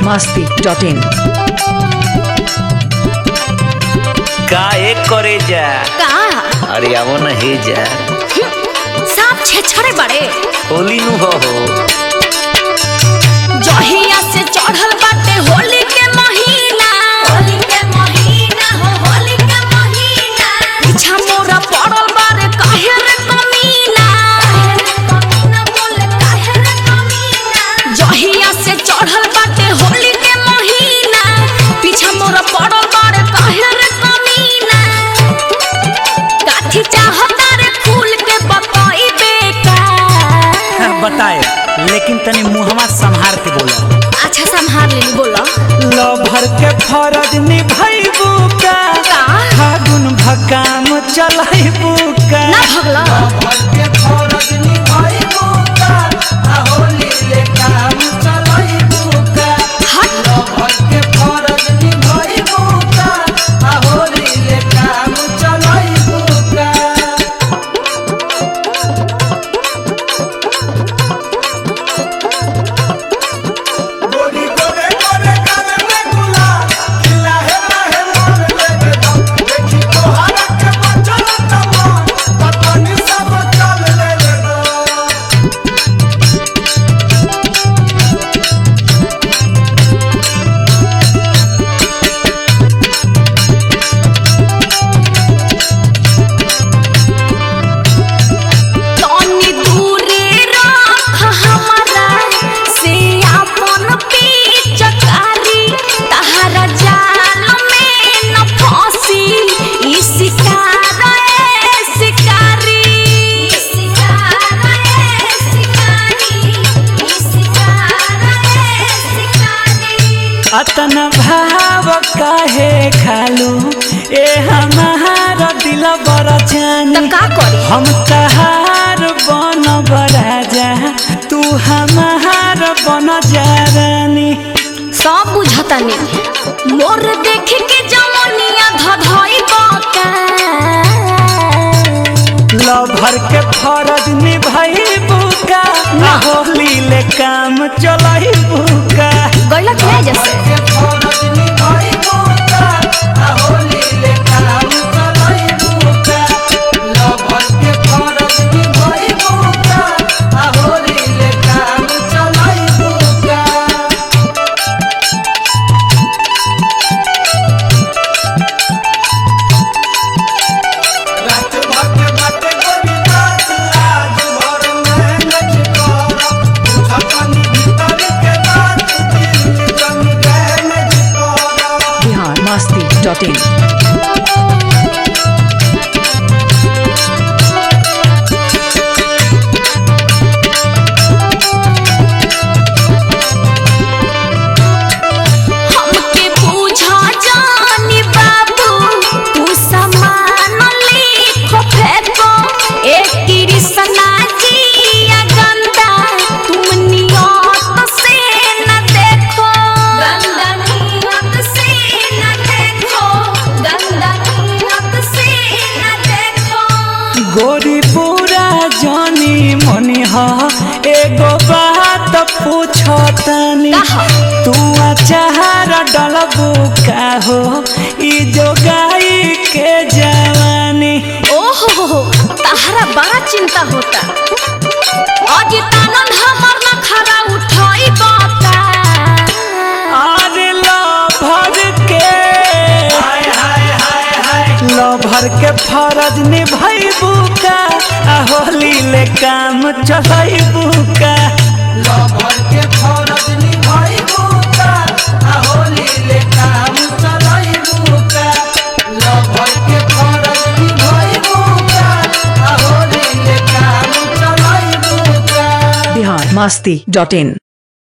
biharmasti.in का एक करे जा का अरे आवो न हे जा साफ छेछड़े बड़े होली नु हो जहिया से चढ़ल बाटे होली के महीना हो होली के महीना पीछा मोरा पड़ल बारे काहे रे कमीना बोले काहे रे कमीना जहिया से चढ़ल बाटे होली के महीना पीछा मोरा पड़ल बारे काहे रे कमीना काठी चाहता रे फूल के बताई बेका बताए लेकिन तनी मुहवा संभार के बोला। अच्छा संभाल ले बोला लभर के फरज निभाइबू का फागुन भकाम चलाइबू का ना भगला लभर के फरज निभाइबू का होली ले काम चलाइबू का हट लभर के फरज निभाइबू का होली ले काम चलाइबू का गोरी गोरे गोरे कान में गुला खिला है रहे मन लेके दम देखी तोहरा के बचल तमाम पतनी सब चल ले दो तनी दूरे रख हमरा से अपन पिचकारी तहरा जाल में न फंसी ई शिकार ए शिकारी ई शिकार ए शिकारी ई शिकार ए शिकारी अतना भाव काहे खालू ए हमारा दिल बड़ा जानी त का करी हम तहार बन राजा तू हमार बन जा रानी सब बुझतानी मोर देख के जमनिया धधई बका लभर के फरज निभाइबू का होली ले काम चलाइबू का गइला के जैसे के फरज निभाइबू का होली ले काम चलाइबू का लभर के फरज निभाइबू का होली ले काम चलाइबू का रात भर के बाटे गोरी रात आज भर में नच करब छपनी भीतर के बात दिल जम गए नच करब biharmasti.in हमके पूछा जानी बाबू तू समान लिखो फेंको एक कृष्णा जिया गंदा तुम नियत से न देखो गंदा नियत से न देखो गंदा नियत से न देखो गोरी पूरा जानी मनी हा एगो बात पूछो तनी कहा? तू अचार डलबू का हो ई जो गाई के जवानी ओहो तहरा बड़ा चिंता होता आज तानन हमर न खरा उठाई बाता अरे लभर के फरज निभाइबू का होली ले काम चलाइबू का लभर के फरज निभाइबू का होली ले काम चलाइबू का लभर के फरज निभाइबू का होली ले काम चलाइबू का biharmasti.in